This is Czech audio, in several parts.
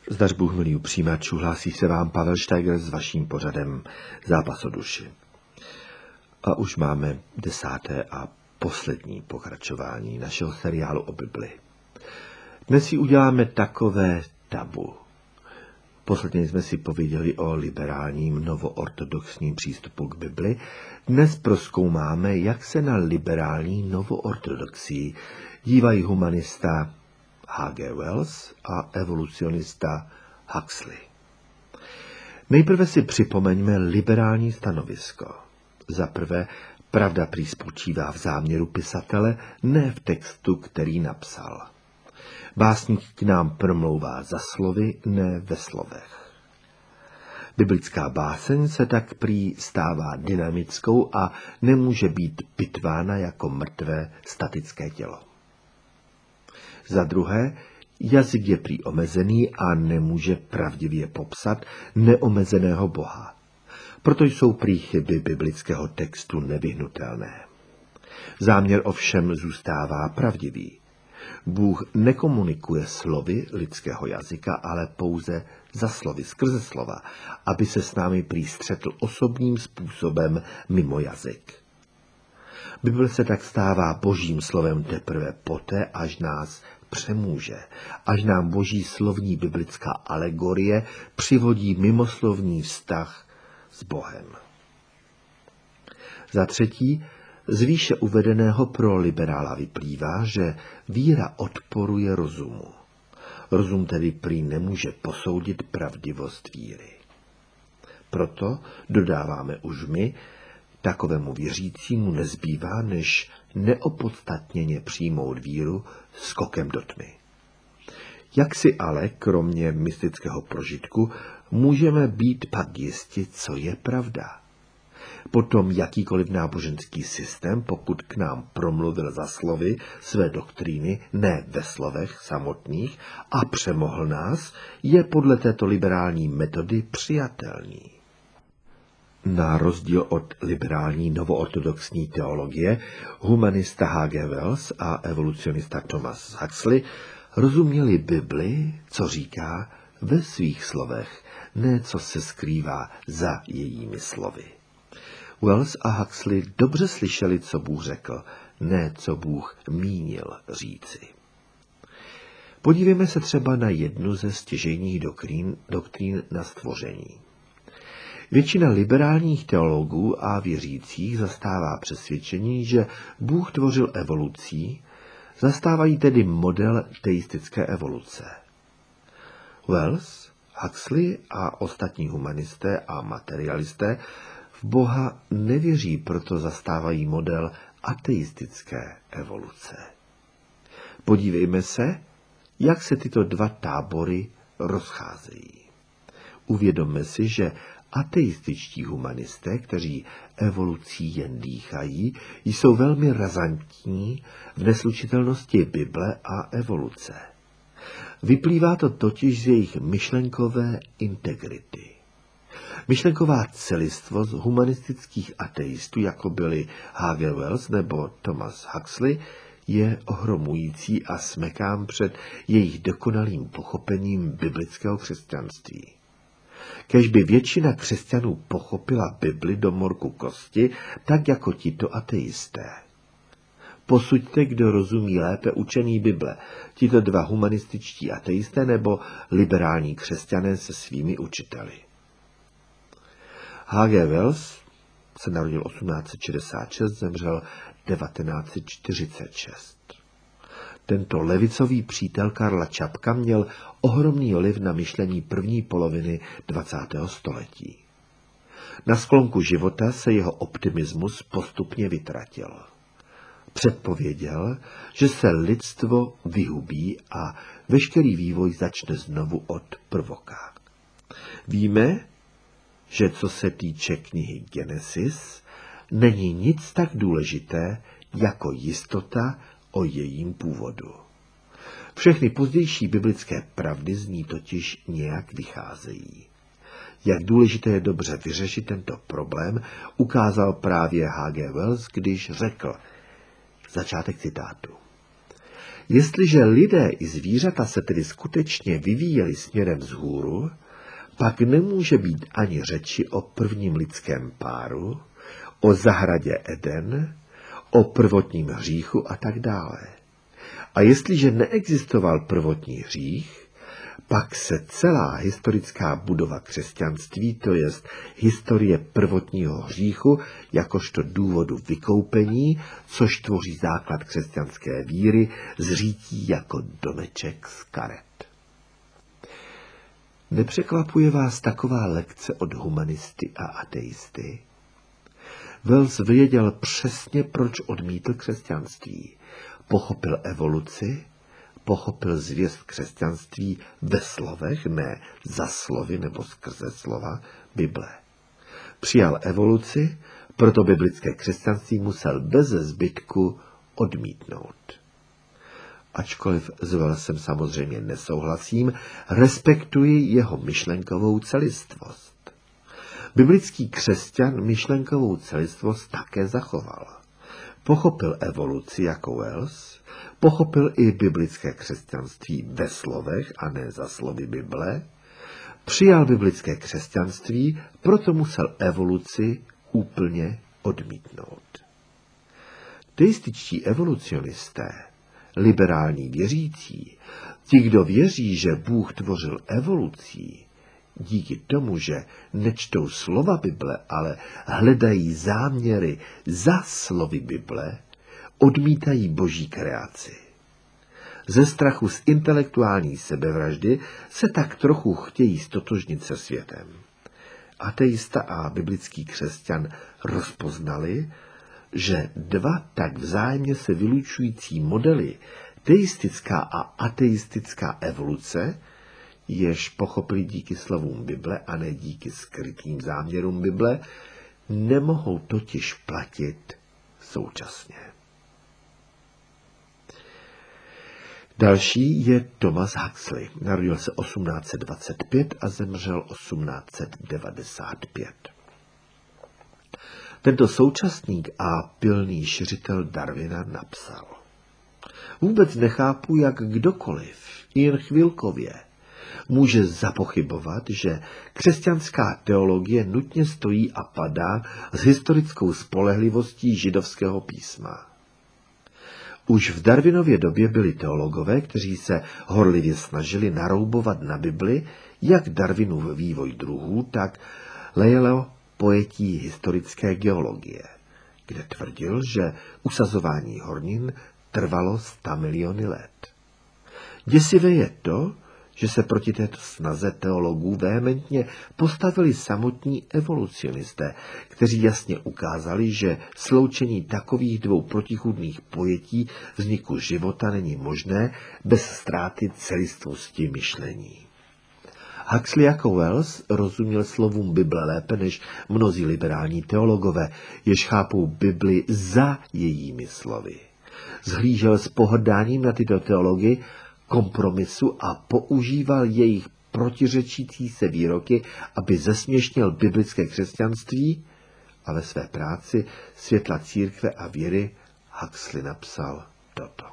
Zdař Bůh, milí přijímačů, hlásí se vám Pavel Steiger s vaším pořadem Zápas o duši. A už máme 10. a poslední pokračování našeho seriálu o Bibli. Dnes si uděláme takové tabu. Posledně jsme si pověděli o liberálním novoortodoxním přístupu k Bibli. Dnes prozkoumáme, jak se na liberální novoortodoxii dívají humanista H.G. Wells a evolucionista Huxley. Nejprve si připomeňme liberální stanovisko. Za prvé, pravda prý spočívá v záměru pisatele, ne v textu, který napsal. Básník k nám promlouvá za slovy, ne ve slovech. Biblická báseň se tak prý stává dynamickou a nemůže být pitvána jako mrtvé statické tělo. Za druhé, jazyk je prý omezený a nemůže pravdivě popsat neomezeného Boha. Proto jsou prý chyby biblického textu nevyhnutelné. Záměr ovšem zůstává pravdivý. Bůh nekomunikuje slovy lidského jazyka, ale pouze za slovy, skrze slova, aby se s námi prý střetl osobním způsobem mimo jazyk. Bible se tak stává božím slovem teprve poté, až nás přemůže, až nám boží slovní biblická alegorie přivodí mimoslovní vztah s Bohem. Za třetí, z výše uvedeného pro liberála vyplývá, že víra odporuje rozumu. Rozum tedy prý nemůže posoudit pravdivost víry. Proto, dodáváme už my, takovému věřícímu nezbývá, než neopodstatněně přijmout víru skokem do tmy. Jak si ale, kromě mystického prožitku, můžeme být pak jisti, co je pravda? Potom jakýkoliv náboženský systém, pokud k nám promluvil za slovy své doktríny, ne ve slovech samotných, a přemohl nás, je podle této liberální metody přijatelný. Na rozdíl od liberální novoortodoxní teologie, humanista H.G. Wells a evolucionista Thomas Huxley rozuměli Bibli, co říká, ve svých slovech, ne co se skrývá za jejími slovy. Wells a Huxley dobře slyšeli, co Bůh řekl, ne co Bůh mínil říci. Podívejme se třeba na jednu ze stěžejních doktrín na stvoření. Většina liberálních teologů a věřících zastává přesvědčení, že Bůh tvořil evolucí, zastávají tedy model teistické evoluce. Wells, Huxley a ostatní humanisté a materialisté v Boha nevěří, proto zastávají model ateistické evoluce. Podívejme se, jak se tyto dva tábory rozcházejí. Uvědomme si, že ateističtí humanisté, kteří evolucí jen dýchají, jsou velmi razantní v neslučitelnosti Bible a evoluce. Vyplývá to totiž z jejich myšlenkové integrity. Myšlenková celistvost humanistických ateistů, jako byli H.G. Wells nebo Thomas Huxley, je ohromující a smekám před jejich dokonalým pochopením biblického křesťanství. Kéž by většina křesťanů pochopila Bibli do morku kosti, tak jako tito ateisté. Posuďte, kdo rozumí lépe učení Bible, tito dva humanističtí ateisté nebo liberální křesťané se svými učiteli. H.G. Wells se narodil 1866, zemřel 1946. Tento levicový přítel Karla Čapka měl ohromný vliv na myšlení první poloviny 20. století. Na sklonku života se jeho optimismus postupně vytratil. Předpověděl, že se lidstvo vyhubí a veškerý vývoj začne znovu od prvoka. Víme, že co se týče knihy Genesis, není nic tak důležité jako jistota o jejím původu. Všechny pozdější biblické pravdy z ní totiž nějak vycházejí. Jak důležité je dobře vyřešit tento problém, ukázal právě H.G. Wells, když řekl, začátek citátu: Jestliže lidé i zvířata se tedy skutečně vyvíjeli směrem vzhůru, pak nemůže být ani řeči o prvním lidském páru, o zahradě Eden, o prvotním hříchu a tak dále. A jestliže neexistoval prvotní hřích, pak se celá historická budova křesťanství, to jest historie prvotního hříchu, jakožto důvodu vykoupení, což tvoří základ křesťanské víry, zřítí jako domeček z karet. Nepřekvapuje vás taková lekce od humanisty a ateisty? Wells věděl přesně, proč odmítl křesťanství. Pochopil evoluci, pochopil zvěst křesťanství ve slovech, ne za slovy nebo skrze slova Bible. Přijal evoluci, proto biblické křesťanství musel beze zbytku odmítnout. Ačkoliv s Wellsem samozřejmě nesouhlasím, respektuji jeho myšlenkovou celistvost. Biblický křesťan myšlenkovou celistvost také zachoval. Pochopil evoluci jako Wells, pochopil i biblické křesťanství ve slovech a ne za slovy Bible, přijal biblické křesťanství, proto musel evoluci úplně odmítnout. Teističtí evolucionisté, liberální věřící, ti, kdo věří, že Bůh tvořil evolucí, díky tomu, že nečtou slova Bible, ale hledají záměry za slovy Bible, odmítají boží kreaci. Ze strachu z intelektuální sebevraždy se tak trochu chtějí stotožnit se světem. Ateista a biblický křesťan rozpoznali, že dva tak vzájemně se vylučující modely, teistická a ateistická evoluce, jež pochopili díky slovům Bible a ne díky skrytým záměrům Bible, nemohou totiž platit současně. Další je Thomas Huxley. Narodil se 1825 a zemřel 1895. Tento současník a pilný šiřitel Darwina napsal: Vůbec nechápu, jak kdokoliv, jen chvilkově, může zapochybovat, že křesťanská teologie nutně stojí a padá s historickou spolehlivostí židovského písma. Už v Darwinově době byli teologové, kteří se horlivě snažili naroubovat na Bibli jak Darwinův vývoj druhů, tak Lyellovo pojetí historické geologie, kde tvrdil, že usazování hornin trvalo 100 miliony let. Děsivé je to, že se proti této snaze teologů vehementně postavili samotní evolucionisté, kteří jasně ukázali, že sloučení takových dvou protichůdných pojetí vzniku života není možné bez ztráty celistvosti myšlení. Huxley jako Wells rozuměl slovům Bible lépe než mnozí liberální teologové, jež chápou Bibli za jejími slovy. Zhlížel s pohrdáním na tyto teology kompromisu a používal jejich protiřečící se výroky, aby zesměšnil biblické křesťanství, a ve své práci Světla církve a věry Huxley napsal toto.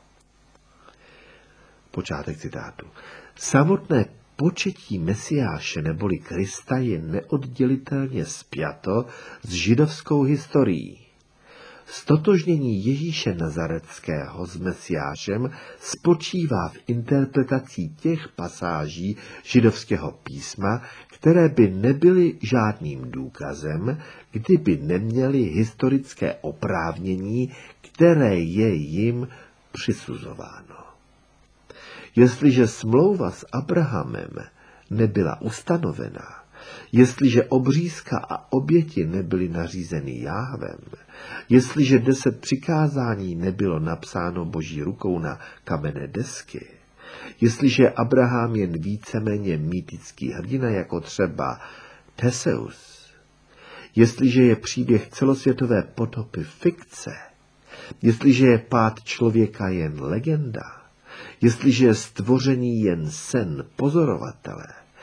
Počátek citátu. Samotné početí Mesiáše neboli Krista je neoddělitelně spjato s židovskou historií. Stotožnění Ježíše Nazaretského s Mesiášem spočívá v interpretaci těch pasáží židovského písma, které by nebyly žádným důkazem, kdyby neměly historické oprávnění, které je jim přisuzováno. Jestliže smlouva s Abrahamem nebyla ustanovena, jestliže obřízka a oběti nebyly nařízeny Jáhvem, jestliže 10 přikázání nebylo napsáno Boží rukou na kamenné desky, jestliže Abraham jen víceméně mýtický hrdina jako třeba Teseus, jestliže je příběh celosvětové potopy fikce, jestliže je pád člověka jen legenda, jestliže je stvoření jen sen pozorovatele,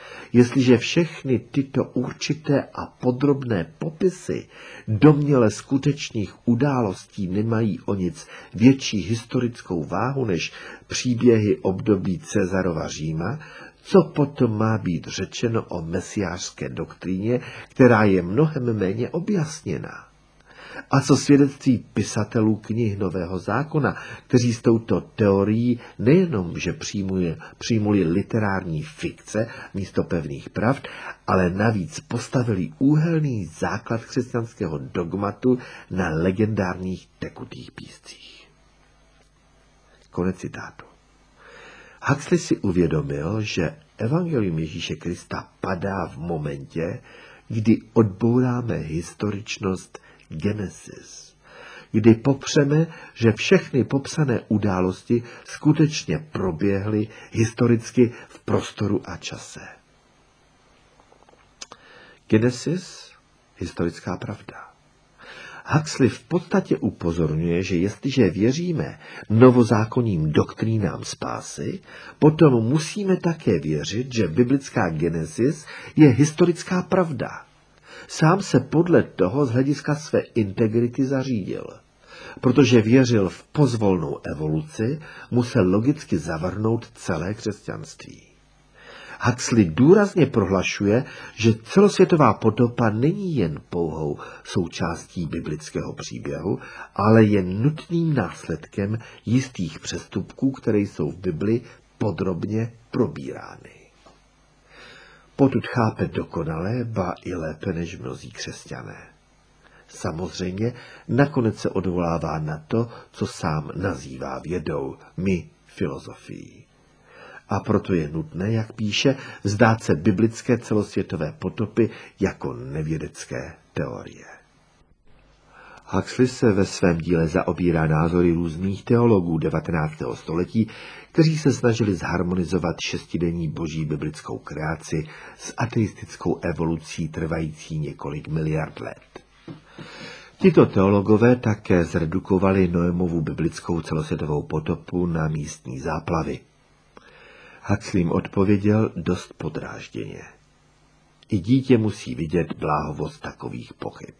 jestliže všechny tyto určité a podrobné popisy domněle skutečných událostí nemají o nic větší historickou váhu než příběhy období Cezarova Říma, co potom má být řečeno o mesiářské doktríně, která je mnohem méně objasněná? A co svědectví pisatelů knih Nového zákona, kteří s touto teorií nejenom, že přijmuli literární fikce místo pevných pravd, ale navíc postavili úhelný základ křesťanského dogmatu na legendárních tekutých píscích. Konec citátu. Huxley si uvědomil, že evangelium Ježíše Krista padá v momentě, kdy odbouráme historičnost Genesis, kdy popřeme, že všechny popsané události skutečně proběhly historicky v prostoru a čase. Genesis, historická pravda. Huxley v podstatě upozorňuje, že jestliže věříme novozákonním doktrínám spásy, potom musíme také věřit, že biblická Genesis je historická pravda. Sám se podle toho z hlediska své integrity zařídil. Protože věřil v pozvolnou evoluci, musel logicky zavrhnout celé křesťanství. Huxley důrazně prohlašuje, že celosvětová potopa není jen pouhou součástí biblického příběhu, ale je nutným následkem jistých přestupků, které jsou v Bibli podrobně probírány. Potud chápe dokonale, ba i lépe než mnozí křesťané. Samozřejmě nakonec se odvolává na to, co sám nazývá vědou, my filozofií. A proto je nutné, jak píše, vzdát se biblické celosvětové potopy jako nevědecké teorie. Huxley se ve svém díle zaobírá názory různých teologů 19. století, kteří se snažili zharmonizovat šestidenní boží biblickou kreaci s ateistickou evolucí trvající několik miliard let. Tito teologové také zredukovali Noemovu biblickou celosvětovou potopu na místní záplavy. Huxley jim odpověděl dost podrážděně. I dítě musí vidět bláhovost takových pochyb.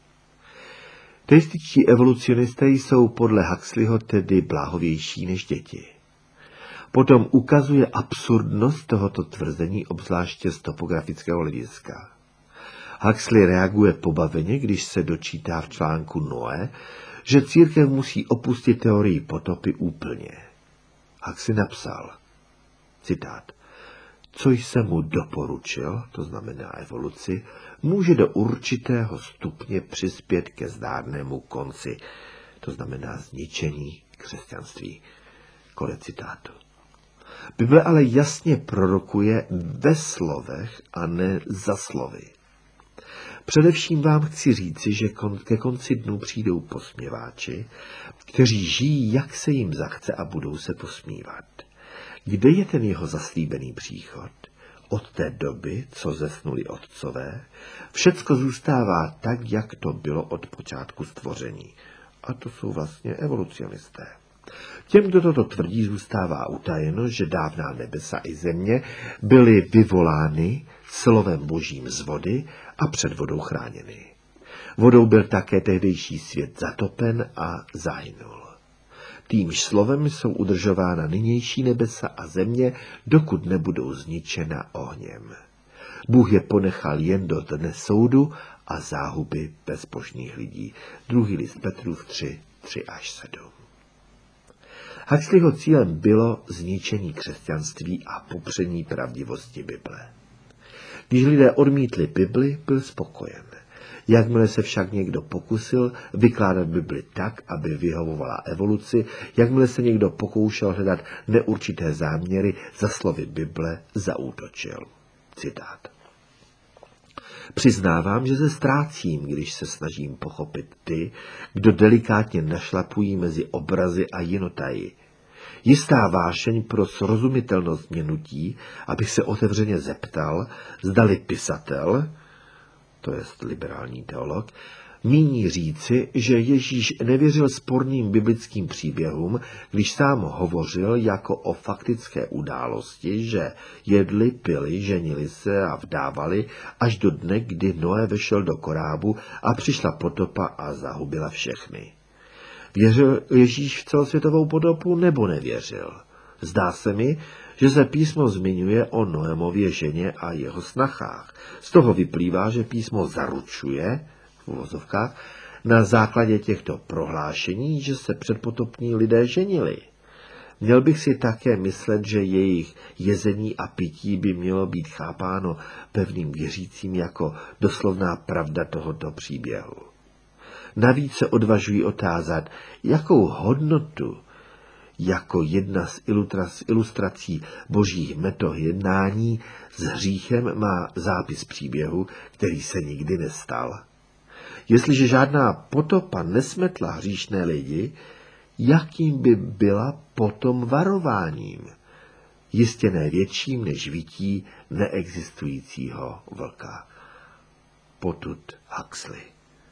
Teističtí evolucionisté jsou podle Huxleyho tedy bláhovější než děti. Potom ukazuje absurdnost tohoto tvrzení, obzvláště z topografického hlediska. Huxley reaguje pobaveně, když se dočítá v článku Noé, že církev musí opustit teorii potopy úplně. Huxley napsal, citát, co jsem mu doporučil, to znamená evoluci, může do určitého stupně přispět ke zdárnému konci, to znamená zničení křesťanství. Konec citátu. Bible ale jasně prorokuje ve slovech a ne za slovy. Především vám chci říci, že ke konci dnů přijdou posměváči, kteří žijí, jak se jim zachce a budou se posmívat. Kde je ten jeho zaslíbený příchod? Od té doby, co zesnuli otcové, všecko zůstává tak, jak to bylo od počátku stvoření. A to jsou vlastně evolucionisté. Těm, kdo toto tvrdí, zůstává utajeno, že dávná nebesa i země byly vyvolány slovem božím z vody a před vodou chráněny. Vodou byl také tehdejší svět zatopen a zahynul. Týmž slovem jsou udržována nynější nebesa a země, dokud nebudou zničena ohněm. Bůh je ponechal jen do dne soudu a záhuby bezbožných lidí. 2. list Petrův 3:3-7. Huxleyho cílem bylo zničení křesťanství a popření pravdivosti Bible. Když lidé odmítli Bibli, byl spokojen. Jakmile se však někdo pokusil vykládat Bibli tak, aby vyhovovala evoluci, jakmile se někdo pokoušel hledat neurčité záměry, za slovy Bible zaútočil. Citát. Přiznávám, že se ztrácím, když se snažím pochopit ty, kdo delikátně našlapují mezi obrazy a jinotaji. Jistá vášeň pro srozumitelnost mě nutí, abych se otevřeně zeptal, zdali pisatel, to jest liberální teolog, Míní říci, že Ježíš nevěřil sporným biblickým příběhům, když sám hovořil jako o faktické události, že jedli, pili, ženili se a vdávali až do dne, kdy Noé vešel do korábu a přišla potopa a zahubila všechny. Věřil Ježíš v celosvětovou potopu nebo nevěřil? Zdá se mi, že se písmo zmiňuje o Noémově ženě a jeho snachách. Z toho vyplývá, že písmo zaručuje, v uvozovkách, na základě těchto prohlášení, že se předpotopní lidé ženili. Měl bych si také myslet, že jejich jezení a pití by mělo být chápáno pevným věřícím jako doslovná pravda tohoto příběhu. Navíc se odvažují otázat, jakou hodnotu jako jedna z ilustrací božích metod jednání s hříchem má zápis příběhu, který se nikdy nestal. Jestliže žádná potopa nesmetla hříšné lidi, jakým by byla potom varováním? Jistě ne větším než vytí neexistujícího vlka. Potud Huxley.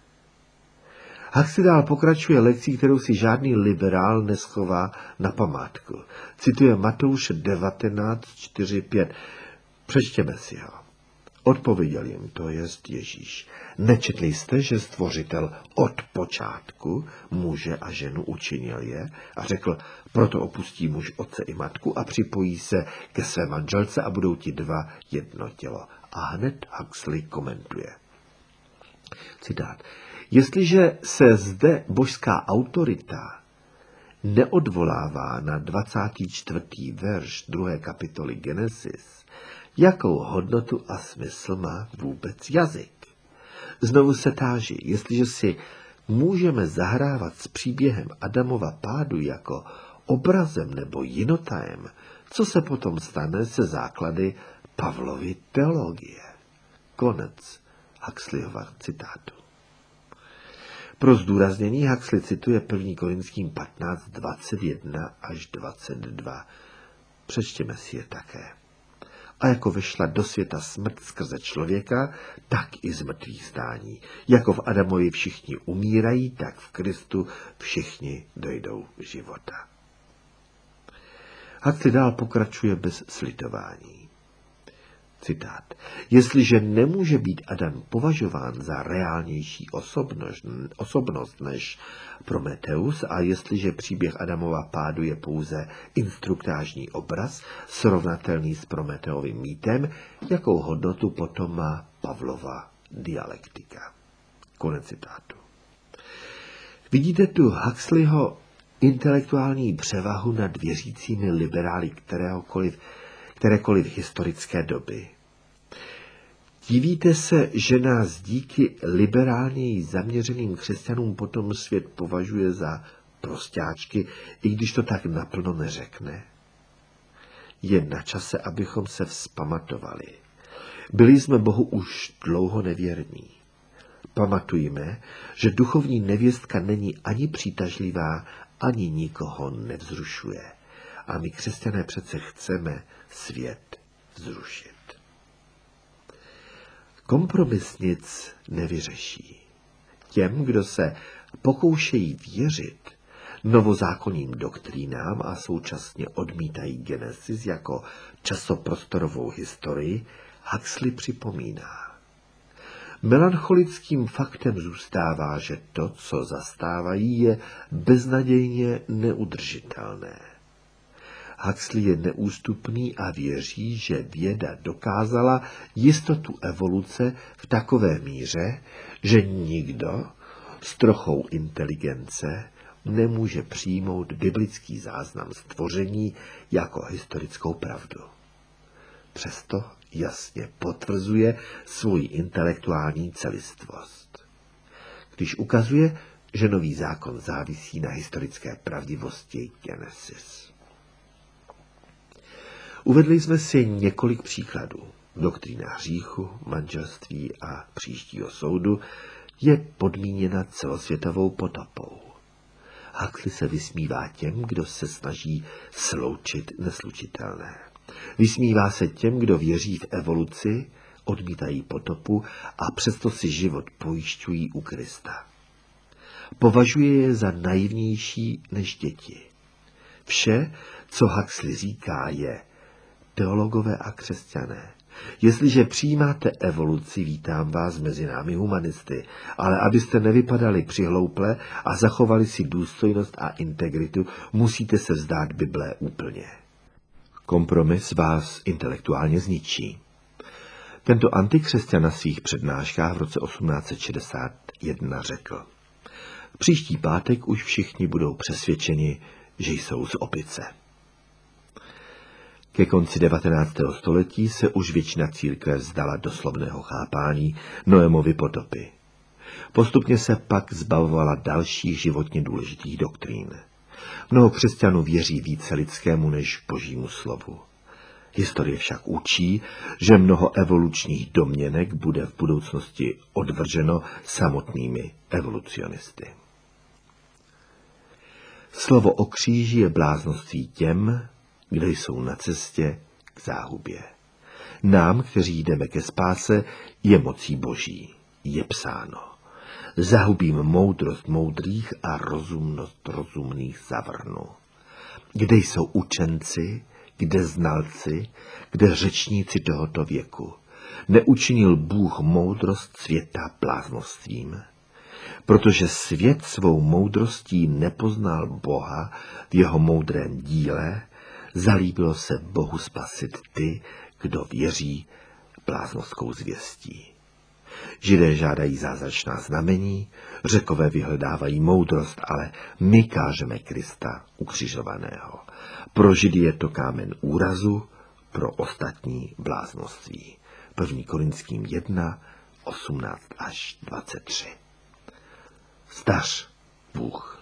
Huxley dál pokračuje lekcí, kterou si žádný liberál neschová na památku. Cituje Matouše 19:4-5. Přečtěme si ho. Odpověděl jim, to jest Ježíš. Nečetli jste, že stvořitel od počátku muže a ženu učinil je a řekl, proto opustí muž otce i matku a připojí se ke své manželce a budou ti dva jedno tělo. A hned Huxley komentuje. Citát. Jestliže se zde božská autorita neodvolává na 24. verš 2. kapitoly Genesis, jakou hodnotu a smysl má vůbec jazyk? Znovu se táží, jestliže si můžeme zahrávat s příběhem Adamova pádu jako obrazem nebo jinotajem, co se potom stane se základy Pavlovy teologie? Konec Huxleyova citátu. Pro zdůraznění Huxley cituje 1. Korinským 15:21-22. Přečtěme si je také. A jako vešla do světa smrt skrze člověka, tak i zmrtvých stání. Jako v Adamovi všichni umírají, tak v Kristu všichni dojdou života. Huxley dál pokračuje bez slitování. Citát. Jestliže nemůže být Adam považován za reálnější osobnost než Prometeus a jestliže příběh Adamova pádu je pouze instruktážní obraz, srovnatelný s Prometeovým mýtem, jakou hodnotu potom má Pavlova dialektika. Konec citátu. Vidíte tu Huxleyho intelektuální převahu nad věřícími liberály kterékoliv historické doby. Divíte se, že nás díky liberálněji zaměřeným křesťanům potom svět považuje za prostáčky, i když to tak naplno neřekne? Je na čase, abychom se vzpamatovali. Byli jsme Bohu už dlouho nevěrní. Pamatujme, že duchovní nevěstka není ani přitažlivá, ani nikoho nevzrušuje. A my, křesťané, přece chceme svět vzrušit. Kompromis nic nevyřeší. Těm, kdo se pokoušejí věřit novozákonním doktrínám a současně odmítají Genesis jako časoprostorovou historii, Huxley připomíná. Melancholickým faktem zůstává, že to, co zastávají, je beznadějně neudržitelné. Huxley je neústupný a věří, že věda dokázala jistotu evoluce v takové míře, že nikdo s trochou inteligence nemůže přijmout biblický záznam stvoření jako historickou pravdu. Přesto jasně potvrzuje svoji intelektuální celistvost. Když ukazuje, že nový zákon závisí na historické pravdivosti Genesis. Uvedli jsme si několik příkladů. Doktrína hříchu, manželství a příštího soudu je podmíněna celosvětovou potopou. Huxley se vysmívá těm, kdo se snaží sloučit neslučitelné. Vysmívá se těm, kdo věří v evoluci, odmítají potopu a přesto si život pojišťují u Krista. Považuje je za naivnější než děti. Vše, co Huxley říká, je: teologové a křesťané, jestliže přijímáte evoluci, vítám vás mezi námi humanisty, ale abyste nevypadali přihlouple a zachovali si důstojnost a integritu, musíte se vzdát Bible úplně. Kompromis vás intelektuálně zničí. Tento antikřesťan na svých přednáškách v roce 1861 řekl: příští pátek už všichni budou přesvědčeni, že jsou z opice. Ke konci 19. století se už většina církve vzdala doslovného chápání Noemovy potopy. Postupně se pak zbavovala dalších životně důležitých doktrín. Mnoho křesťanů věří více lidskému než Božímu slovu. Historie však učí, že mnoho evolučních domněnek bude v budoucnosti odvrženo samotnými evolucionisty. Slovo o kříži je bláznoství těm, kdo jsou na cestě k záhubě. Nám, kteří jdeme ke spáse, je mocí Boží. Je psáno: zahubím moudrost moudrých a rozumnost rozumných zavrhnu. Kde jsou učenci, kde znalci, kde řečníci tohoto věku? Neučinil Bůh moudrost světa bláznostvím? Protože svět svou moudrostí nepoznal Boha v jeho moudrém díle, zalíbilo se Bohu spasit ty, kdo věří bláznovskou zvěstí. Židé žádají zázračná znamení, Řekové vyhledávají moudrost, ale my kážeme Krista ukřižovaného. Pro Židy je to kámen úrazu, pro ostatní bláznoství. 1. Korinským 1, 18 až 23. Zdař Bůh.